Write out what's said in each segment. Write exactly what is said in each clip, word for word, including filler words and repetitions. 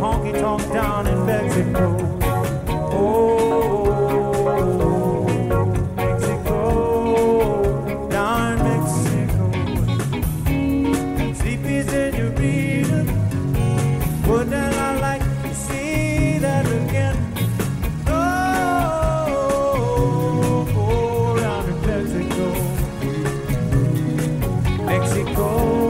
honky tonk down in Mexico. Oh, Mexico, down in Mexico. Sleepy senorita, wouldn't I like to see that again? Oh, oh, down in Mexico, Mexico.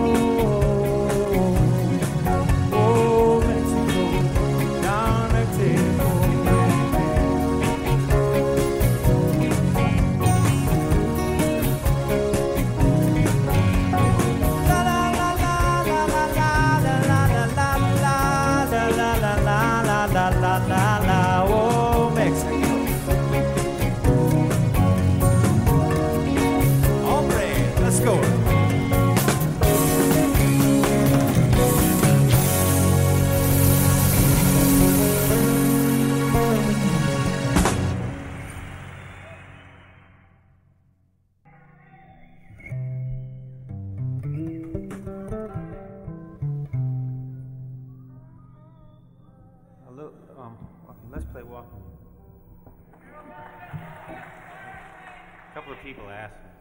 La la la la, oh Mexico. Hombre, let's go. Look, um, okay, let's play walking. A couple of people asked me.